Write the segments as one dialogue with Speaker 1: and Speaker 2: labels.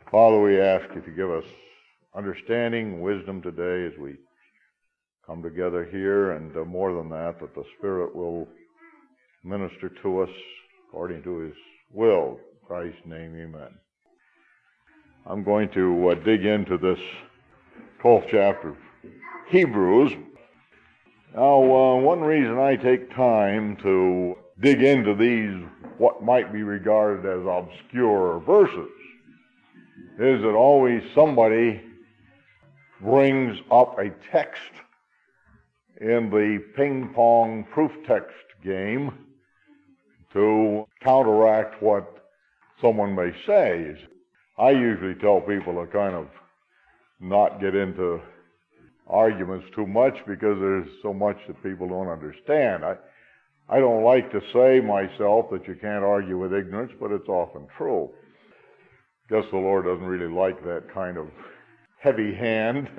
Speaker 1: Father, we ask you to give us understanding, wisdom today as we come together here, and more than that the Spirit will minister to us according to His will. In Christ's name, amen. I'm going to dig into this 12th chapter of Hebrews. Now, one reason I take time to dig into these, what might be regarded as obscure verses, is that always somebody brings up a text in the ping-pong proof text game to counteract what someone may say. I usually tell people to kind of not get into arguments too much because there's so much that people don't understand. I don't like to say myself that you can't argue with ignorance, but it's often true. Guess the Lord doesn't really like that kind of heavy hand.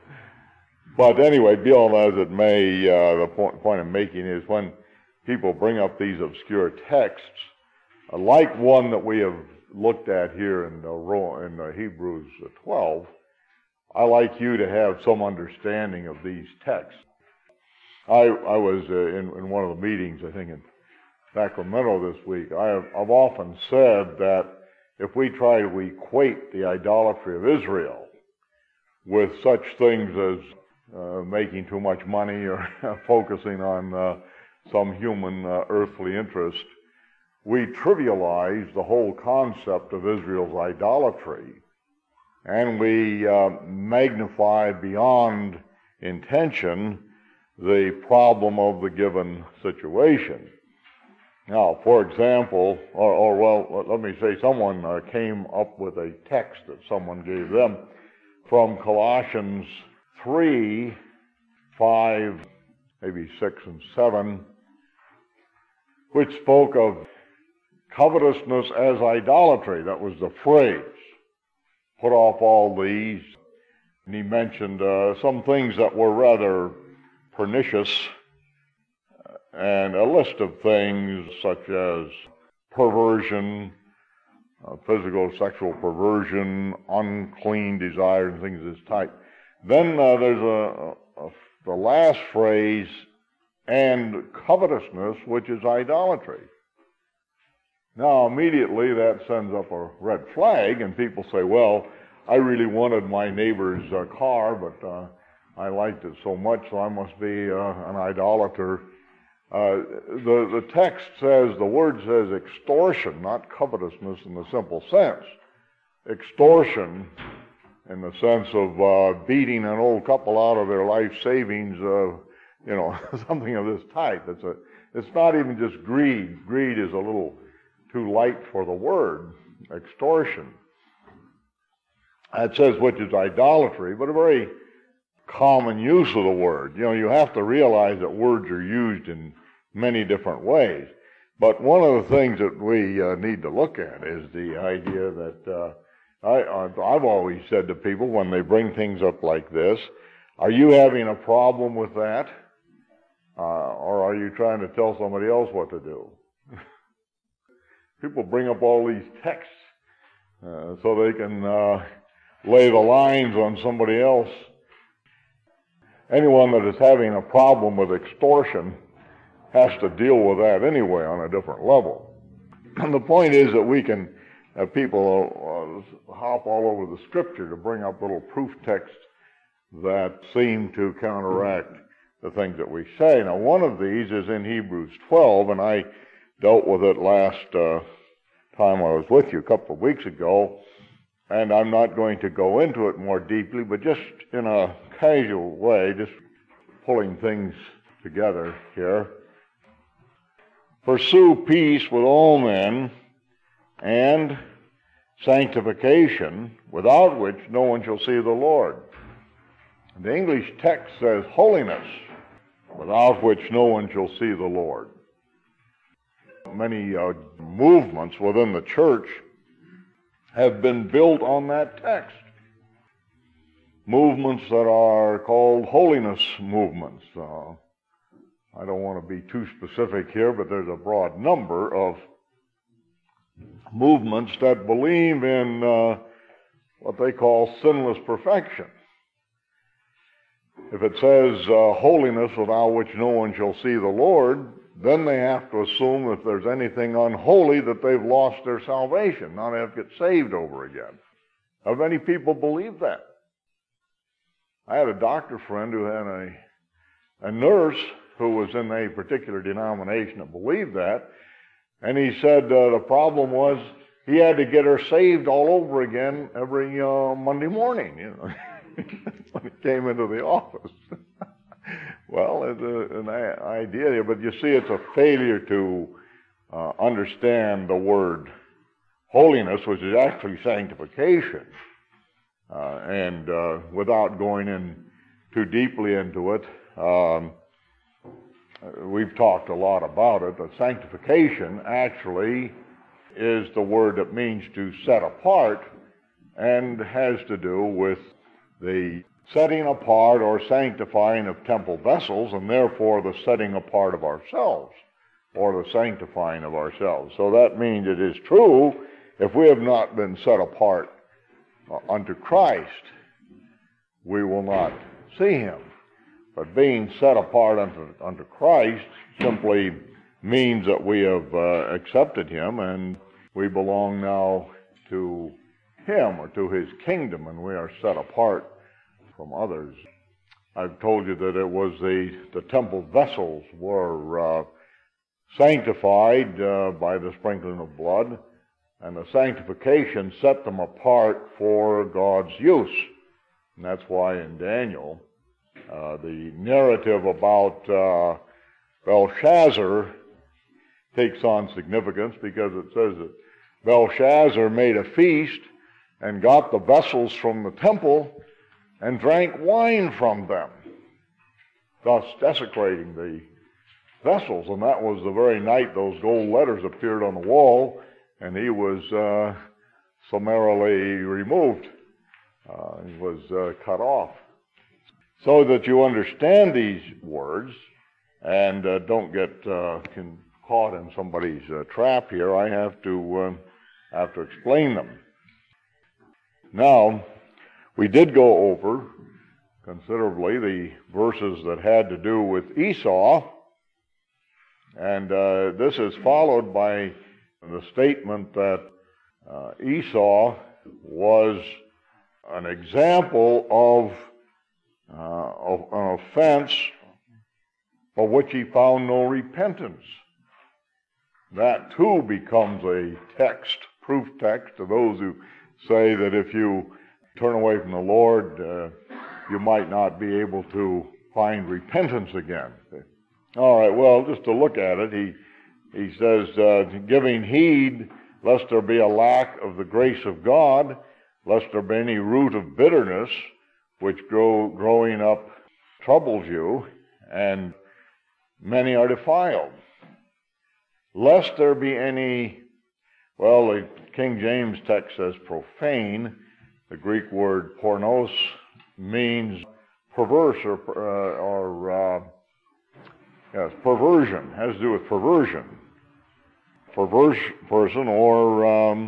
Speaker 1: But anyway, be all as it may, the point I'm making is when people bring up these obscure texts, like one that we have looked at here in Hebrews 12, I like you to have some understanding of these texts. I was in one of the meetings, I think in Sacramento this week. I've often said that if we try to equate the idolatry of Israel with such things as making too much money or focusing on some human earthly interest, we trivialize the whole concept of Israel's idolatry, and we magnify beyond intention the problem of the given situation. Now, for example, let me say someone came up with a text that someone gave them from Colossians 3, 5, maybe 6 and 7, which spoke of covetousness as idolatry. That was the phrase. Put off all these. And he mentioned some things that were rather pernicious, and a list of things such as perversion, physical sexual perversion, unclean desires, and things of this type. Then there's the last phrase, and covetousness, which is idolatry. Now, immediately that sends up a red flag, and people say, well, I really wanted my neighbor's car, but I liked it so much, so I must be an idolater. The text says, the word says extortion, not covetousness in the simple sense. Extortion in the sense of beating an old couple out of their life savings, something of this type. It's not even just greed. Greed is a little too light for the word. Extortion. It says which is idolatry, but a very common use of the word. You have to realize that words are used in many different ways. But one of the things that we need to look at is the idea that I've always said to people when they bring things up like this, are you having a problem with that? Or are you trying to tell somebody else what to do? People bring up all these texts so they can lay the lines on somebody else. Anyone that is having a problem with extortion has to deal with that anyway on a different level. And the point is that we can have people hop all over the Scripture to bring up little proof texts that seem to counteract the things that we say. Now, one of these is in Hebrews 12, and I dealt with it last time I was with you a couple of weeks ago, and I'm not going to go into it more deeply, but just in a casual way, just pulling things together here. Pursue peace with all men and sanctification, without which no one shall see the Lord. The English text says holiness, without which no one shall see the Lord. Many movements within the church have been built on that text. Movements that are called holiness movements. I don't want to be too specific here, but there's a broad number of movements that believe in what they call sinless perfection. If it says holiness without which no one shall see the Lord, then they have to assume if there's anything unholy that they've lost their salvation, not have to get saved over again. How many people believe that? I had a doctor friend who had a nurse who was in a particular denomination that believed that, and he said the problem was he had to get her saved all over again every Monday morning, when he came into the office. Well, it's an idea, but you see, it's a failure to understand the word holiness, which is actually sanctification. And without going in too deeply into it, we've talked a lot about it. The sanctification actually is the word that means to set apart and has to do with the setting apart or sanctifying of temple vessels, and therefore the setting apart of ourselves or the sanctifying of ourselves. So that means it is true, if we have not been set apart unto Christ, we will not see him. But being set apart unto Christ simply means that we have accepted him and we belong now to him or to his kingdom, and we are set apart from others. I've told you that it was the temple vessels were sanctified by the sprinkling of blood, and the sanctification set them apart for God's use. And that's why in Daniel, the narrative about Belshazzar takes on significance, because it says that Belshazzar made a feast and got the vessels from the temple and drank wine from them, thus desecrating the vessels. And that was the very night those gold letters appeared on the wall, and he was summarily removed. He was cut off. So that you understand these words and don't get caught in somebody's trap here, I have to explain them. Now, we did go over considerably the verses that had to do with Esau, and this is followed by the statement that Esau was an example of an offense for which he found no repentance. That too becomes a text, proof text, to those who say that if you turn away from the Lord, you might not be able to find repentance again. All right, well, just to look at it, he says, giving heed lest there be a lack of the grace of God, lest there be any root of bitterness which growing up troubles you, and many are defiled. Lest there be any, well, the King James text says profane. The Greek word pornos means perverse or perversion. Has to do with perversion. Perverse person or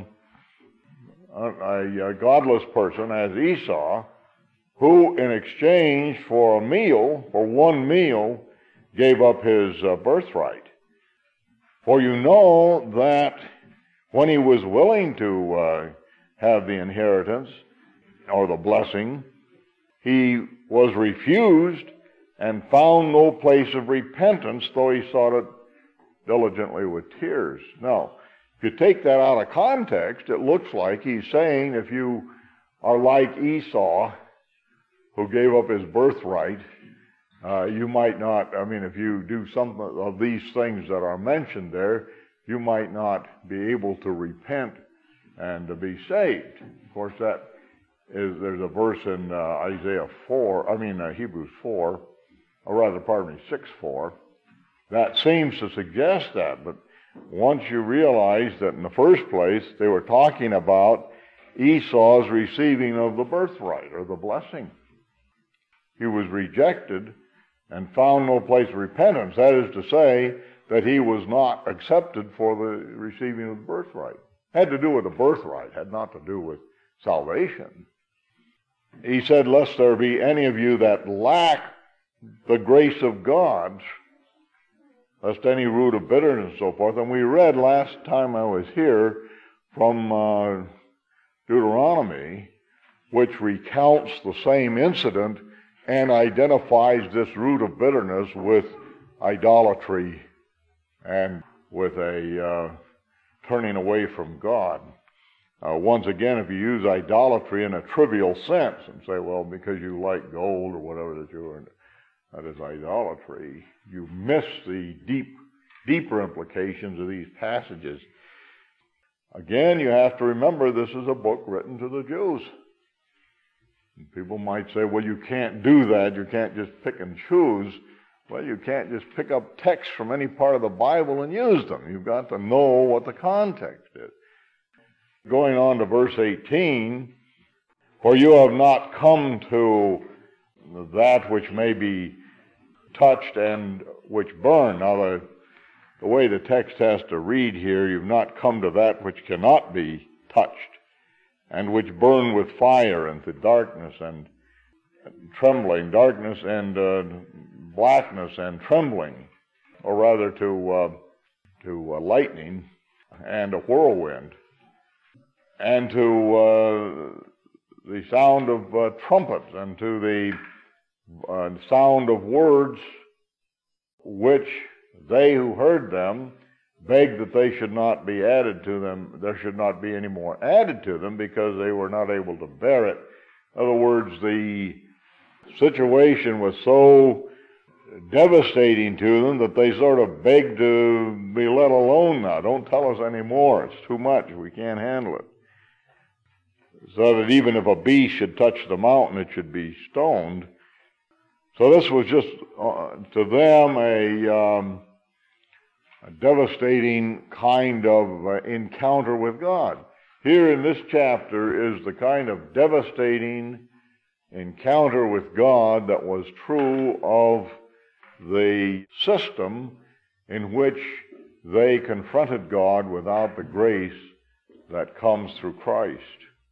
Speaker 1: a godless person, as Esau, who in exchange for one meal, gave up his birthright. For you know that when he was willing to have the inheritance or the blessing, he was refused and found no place of repentance, though he sought it diligently with tears. Now, if you take that out of context, it looks like he's saying if you are like Esau, who gave up his birthright, you might not, if you do some of these things that are mentioned there, you might not be able to repent and to be saved. Of course, there's a verse in Hebrews 4, or rather, 6:4, that seems to suggest that. But once you realize that in the first place, they were talking about Esau's receiving of the birthright or the blessing. He was rejected and found no place of repentance. That is to say that he was not accepted for the receiving of the birthright. Had to do with the birthright, had not to do with salvation. he said, lest there be any of you that lack the grace of God, lest any root of bitterness and so forth. And we read last time I was here from Deuteronomy, which recounts the same incident and identifies this root of bitterness with idolatry and with a turning away from God. Once again, if you use idolatry in a trivial sense and say, well, because you like gold or whatever that is idolatry, you miss the deeper implications of these passages. Again, you have to remember this is a book written to the Jews. And people might say, well, you can't do that. You can't just pick and choose. Well, you can't just pick up texts from any part of the Bible and use them. You've got to know what the context is. Going on to verse 18, for you have not come to that which may be touched and which burn. Now, the way the text has to read here, you've not come to that which cannot be touched, and which burn with fire, and to darkness and trembling, darkness and blackness and trembling, or rather to lightning and a whirlwind, and to the sound of trumpets, and to the sound of words which they who heard them begged that they should not be added to them, there should not be any more added to them, because they were not able to bear it. In other words, the situation was so devastating to them that they sort of begged to be let alone now. Don't tell us any more. It's too much. We can't handle it. So that even if a beast should touch the mountain, it should be stoned. So this was just, to them, a devastating kind of encounter with God. Here in this chapter is the kind of devastating encounter with God that was true of the system in which they confronted God without the grace that comes through Christ.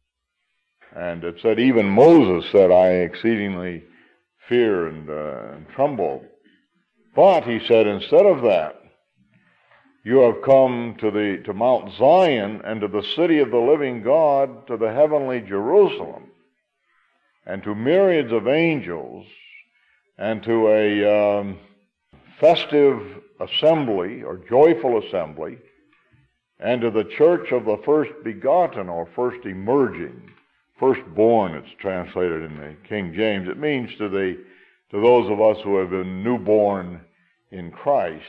Speaker 1: And it said, even Moses said, I exceedingly fear and tremble. But, he said, instead of that, you have come to Mount Zion and to the city of the living God, to the heavenly Jerusalem, and to myriads of angels, and to a festive assembly, or joyful assembly, and to the church of the first begotten, or first emerging, firstborn, it's translated in the King James. It means to those of us who have been newborn in Christ,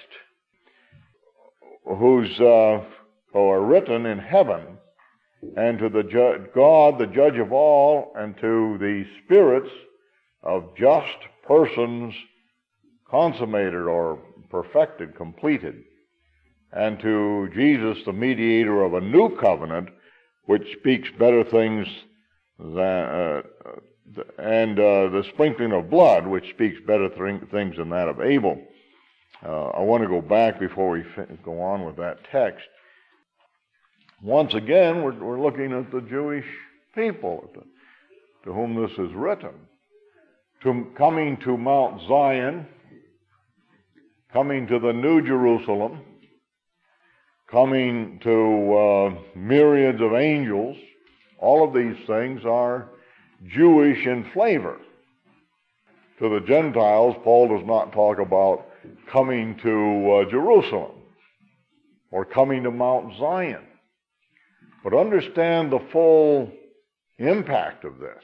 Speaker 1: who are written in heaven, and to the God, the judge of all, and to the spirits of just persons consummated or perfected, completed, and to Jesus, the mediator of a new covenant, which speaks better things than, and the sprinkling of blood, which speaks better things than that of Abel. I want to go back before we go on with that text. Once again, we're looking at the Jewish people to whom this is written. Coming to Mount Zion, coming to the New Jerusalem, coming to myriads of angels, all of these things are Jewish in flavor. To the Gentiles, Paul does not talk about coming to Jerusalem or coming to Mount Zion. But understand the full impact of this.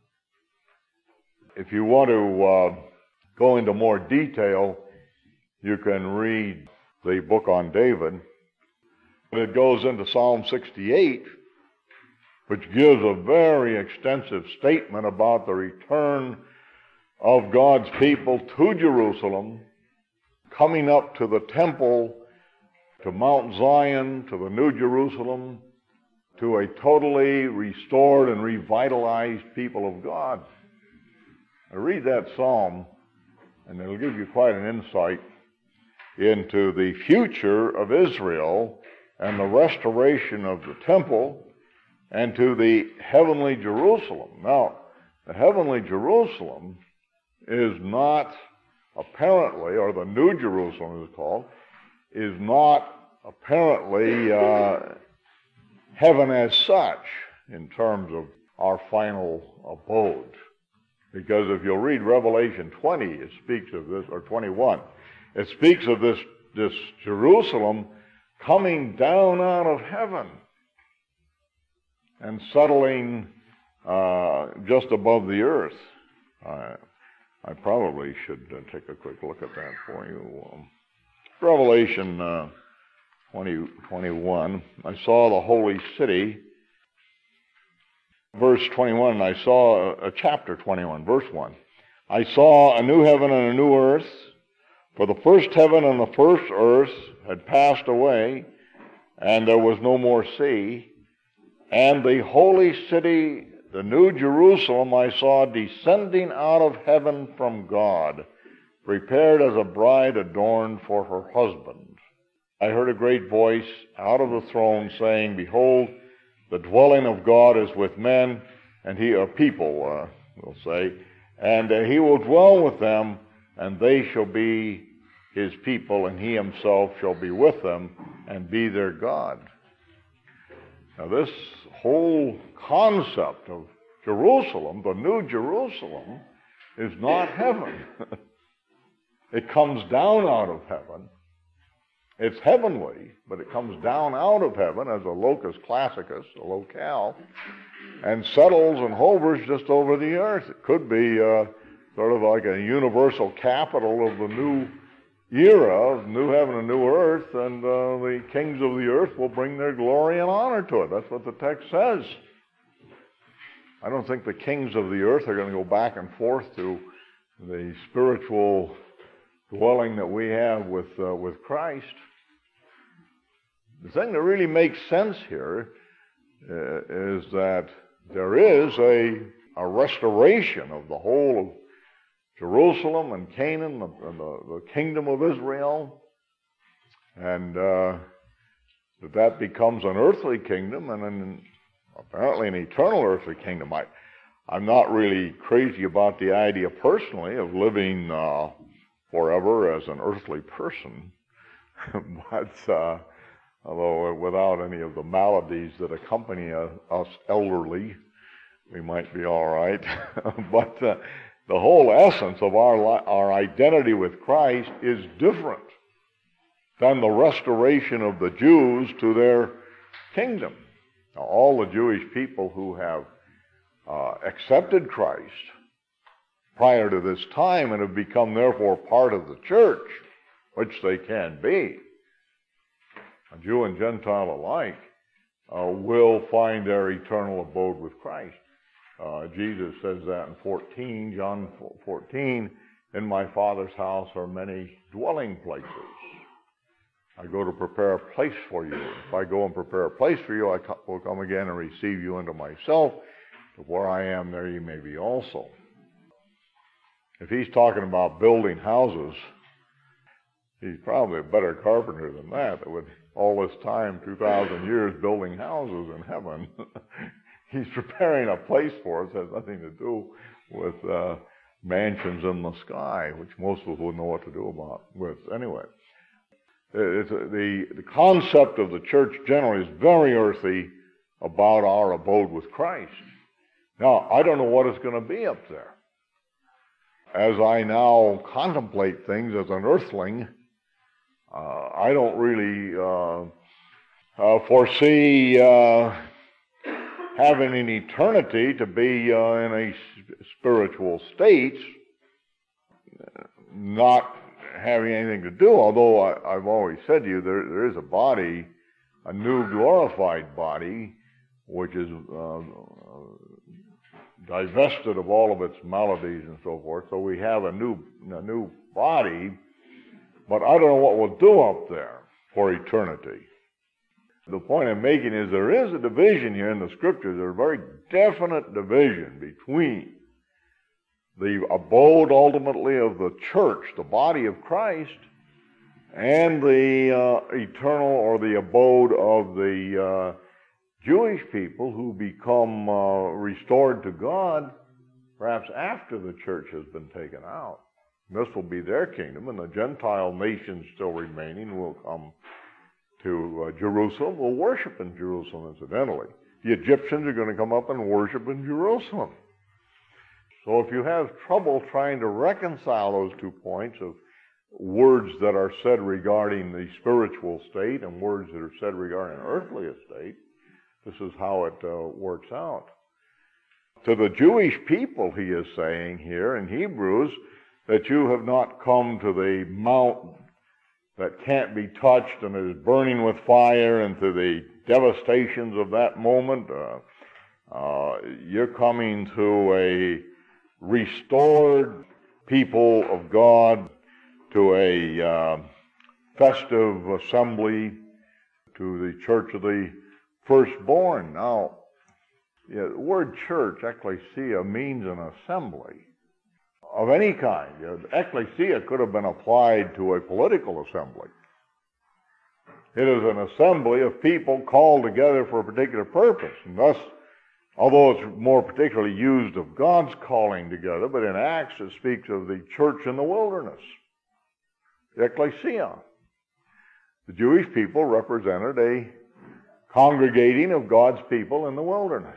Speaker 1: If you want to go into more detail, you can read the book on David. It goes into Psalm 68, which gives a very extensive statement about the return of God's people to Jerusalem, coming up to the temple, to Mount Zion, to the New Jerusalem, to a totally restored and revitalized people of God. Now read that psalm, and it'll give you quite an insight into the future of Israel and the restoration of the temple and to the heavenly Jerusalem. Now, The heavenly Jerusalem is not apparently, or the New Jerusalem is called, is not apparently heaven as such in terms of our final abode. Because if you'll read Revelation 20, it speaks of this, or 21, it speaks of this Jerusalem coming down out of heaven and settling just above the earth. I probably should take a quick look at that for you. Revelation 21, I saw the holy city. Verse 21, I saw chapter 21, verse 1. I saw a new heaven and a new earth, for the first heaven and the first earth had passed away, and there was no more sea. And the holy city, the new Jerusalem, I saw descending out of heaven from God, prepared as a bride adorned for her husband. I heard a great voice out of the throne saying, Behold, the dwelling of God is with men, and people, we'll say, and he will dwell with them, and they shall be his people, and he himself shall be with them and be their God. Now this whole concept of Jerusalem, the new Jerusalem, is not heaven. It comes down out of heaven. It's heavenly, but it comes down out of heaven as a locus classicus, a locale, and settles and hovers just over the earth. It could be sort of like a universal capital of the new era, of new heaven and new earth, and the kings of the earth will bring their glory and honor to it. That's what the text says. I don't think the kings of the earth are going to go back and forth to the spiritual dwelling that we have with Christ. The thing that really makes sense here is that there is a restoration of the whole of Jerusalem and Canaan, the kingdom of Israel, and that becomes an earthly kingdom and apparently an eternal earthly kingdom. I'm not really crazy about the idea personally of living forever as an earthly person, but although without any of the maladies that accompany us elderly, we might be all right. But the whole essence of our identity with Christ is different than the restoration of the Jews to their kingdom. Now, all the Jewish people who have accepted Christ prior to this time and have become therefore part of the church, which they can be, a Jew and Gentile alike, will find their eternal abode with Christ. Jesus says that in John 14, in my Father's house are many dwelling places. I go to prepare a place for you. If I go and prepare a place for you, I will come again and receive you into myself, to where I am, there you may be also. If he's talking about building houses, he's probably a better carpenter than that would all this time, 2,000 years, building houses in heaven. He's preparing a place for us. It has nothing to do with mansions in the sky, which most of us wouldn't know what to do with anyway. The concept of the church generally is very earthy about our abode with Christ. Now, I don't know what it's going to be up there. As I now contemplate things as an earthling, I don't really foresee having an eternity to be in a spiritual state, not having anything to do, although I've always said to you, there is a body, a new glorified body, which is divested of all of its maladies and so forth. So we have a new body, but I don't know what we'll do up there for eternity. The point I'm making is there is a division here in the Scriptures. There's a very definite division between the abode ultimately of the church, the body of Christ, and the eternal or the abode of the Jewish people who become restored to God perhaps after the church has been taken out. This will be their kingdom, and the Gentile nations still remaining will come to Jerusalem, will worship in Jerusalem, incidentally. The Egyptians are going to come up and worship in Jerusalem. So if you have trouble trying to reconcile those 2 points of words that are said regarding the spiritual state and words that are said regarding an earthly estate, this is how it works out. To the Jewish people, he is saying here in Hebrews, that you have not come to the mount that can't be touched and is burning with fire, and to the devastations of that moment. You're coming to a restored people of God, to a festive assembly, to the church of the firstborn. Now, the word church, ecclesia, means an assembly of any kind. Ecclesia could have been applied to a political assembly. It is an assembly of people called together for a particular purpose. And thus, although it's more particularly used of God's calling together, but in Acts it speaks of the church in the wilderness, the ecclesia. The Jewish people represented a congregating of God's people in the wilderness.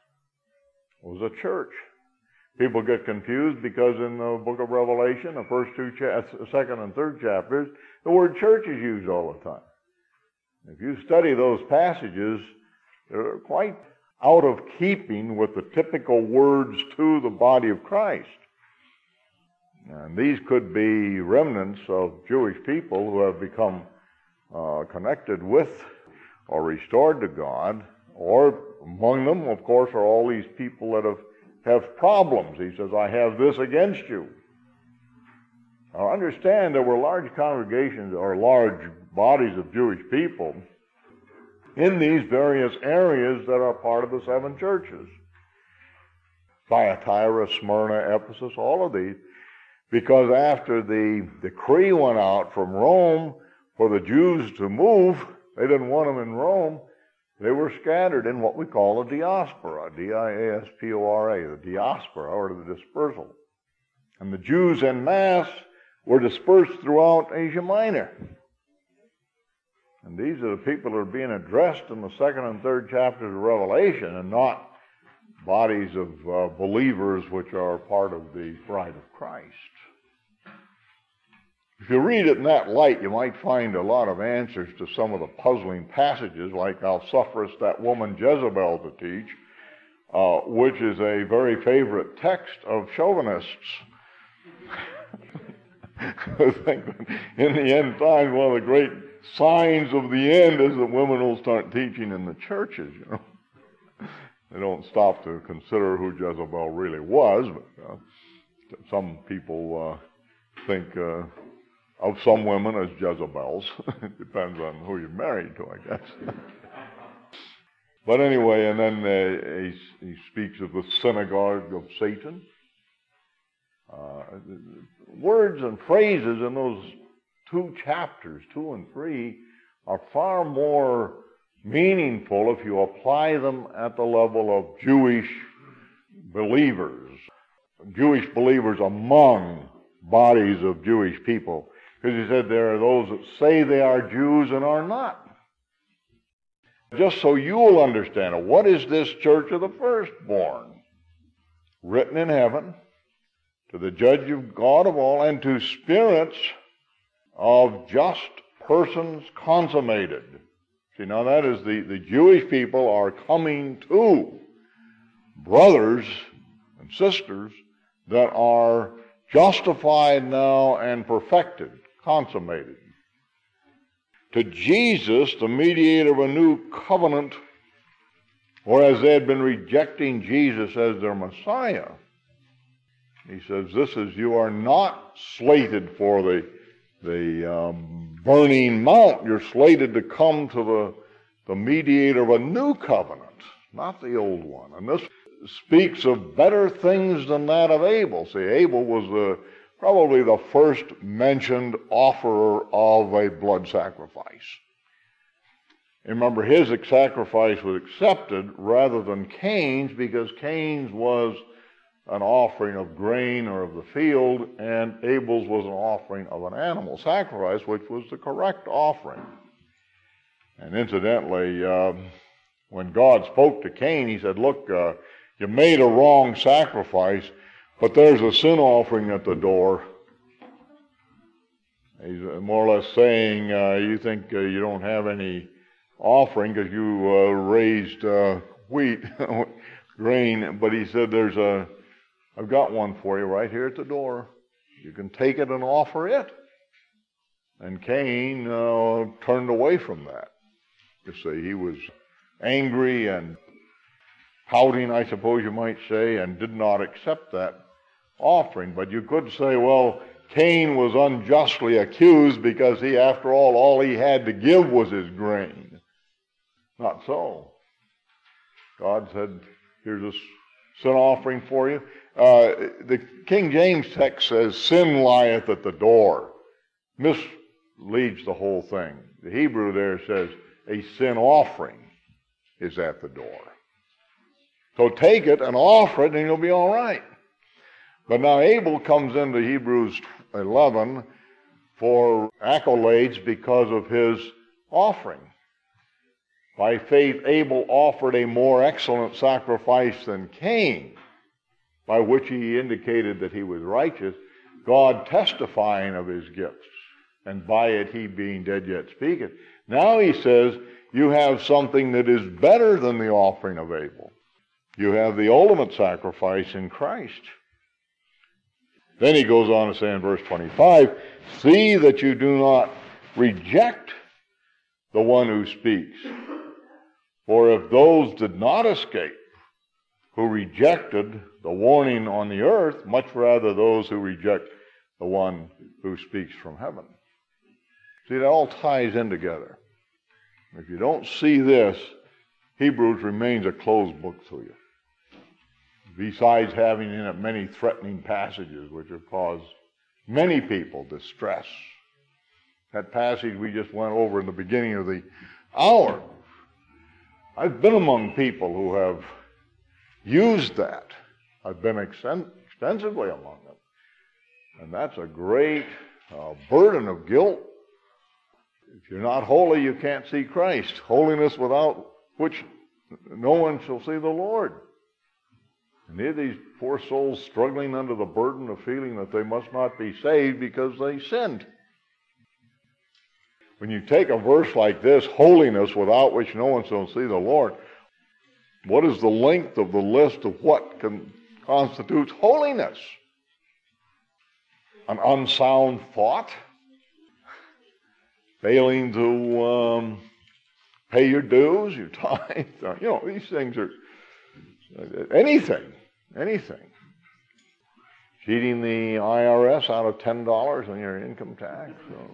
Speaker 1: It was a church. People get confused because in the book of Revelation, the first second and third chapters, the word church is used all the time. If you study those passages, they're quite out of keeping with the typical words to the body of Christ. And these could be remnants of Jewish people who have become connected with or restored to God, or among them, of course, are all these people that have problems. He says, I have this against you. Now understand, there were large congregations or large bodies of Jewish people in these various areas that are part of the 7 churches. Thyatira, Smyrna, Ephesus, all of these. Because after the decree went out from Rome for the Jews to move, they didn't want them in Rome. They were scattered in what we call a diaspora, diaspora, the diaspora, or the dispersal. And the Jews en masse were dispersed throughout Asia Minor. And these are the people that are being addressed in the 2nd and 3rd chapters of Revelation, and not bodies of believers which are part of the bride of Christ. If you read it in that light, you might find a lot of answers to some of the puzzling passages, like thou sufferest that woman Jezebel to teach, which is a very favorite text of chauvinists. I think in the end times, one of the great signs of the end is that women will start teaching in the churches, you know. They don't stop to consider who Jezebel really was, but some people think of some women as Jezebels. It depends on who you're married to, I guess. But anyway, and then he speaks of the synagogue of Satan. Words and phrases in those 2 chapters, 2 and 3, are far more meaningful if you apply them at the level of Jewish believers among bodies of Jewish people. Because he said there are those that say they are Jews and are not. Just so you'll understand it, what is this church of the firstborn? Written in heaven, to the judge of God of all, and to spirits of just persons consummated. See, now that is the Jewish people are coming to brothers and sisters that are justified now and perfected, consummated. To Jesus, the mediator of a new covenant, whereas they had been rejecting Jesus as their Messiah, he says, you are not slated for the burning mount. You're slated to come to the mediator of a new covenant, not the old one. And this speaks of better things than that of Abel. See, Abel was probably the first mentioned offerer of a blood sacrifice. Remember, his sacrifice was accepted rather than Cain's, because Cain's was an offering of grain or of the field, and Abel's was an offering of an animal sacrifice, which was the correct offering. And incidentally, when God spoke to Cain, he said, look, you made a wrong sacrifice, but there's a sin offering at the door. He's more or less saying, you think you don't have any offering because you raised wheat, grain, but he said, I've got one for you right here at the door. You can take it and offer it. And Cain turned away from that. You see, he was angry and pouting, I suppose you might say, and did not accept that offering. But you could say, well, Cain was unjustly accused because he, after all he had to give was his grain. Not so. God said, here's a sin offering for you. The King James text says, sin lieth at the door. Misleads the whole thing. The Hebrew there says, a sin offering is at the door. So take it and offer it and you'll be all right. But now Abel comes into Hebrews 11 for accolades because of his offering. By faith, Abel offered a more excellent sacrifice than Cain, by which he indicated that he was righteous, God testifying of his gifts, and by it he being dead yet speaketh. Now he says, you have something that is better than the offering of Abel. You have the ultimate sacrifice in Christ. Then he goes on to say in verse 25, see that you do not reject the one who speaks. For if those did not escape, who rejected the warning on the earth, much rather those who reject the one who speaks from heaven. See, that all ties in together. If you don't see this, Hebrews remains a closed book to you. Besides having in it many threatening passages which have caused many people distress. That passage we just went over in the beginning of the hour. I've been among people who have used that. I've been extensively among them. And that's a great burden of guilt. If you're not holy, you can't see Christ. Holiness without which no one shall see the Lord. And here these poor souls struggling under the burden of feeling that they must not be saved because they sinned. When you take a verse like this, holiness without which no one shall see the Lord, what is the length of the list of what constitutes holiness? An unsound thought? Failing to pay your dues, your tithe? These things are anything. Cheating the IRS out of $10 on your income tax.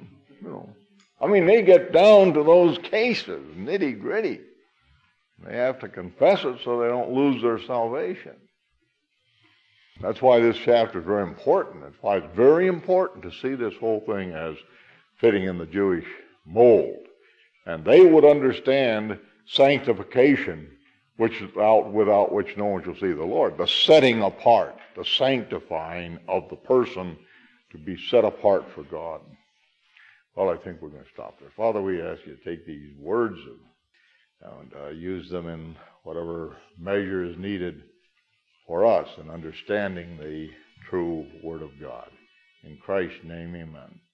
Speaker 1: They get down to those cases, nitty-gritty. They have to confess it so they don't lose their salvation. That's why this chapter is very important. That's why it's very important to see this whole thing as fitting in the Jewish mold. And they would understand sanctification, without which no one shall see the Lord. The setting apart, the sanctifying of the person to be set apart for God. Well, I think we're going to stop there. Father, we ask you to take these words and use them in whatever measure is needed for us in understanding the true Word of God. In Christ's name, amen.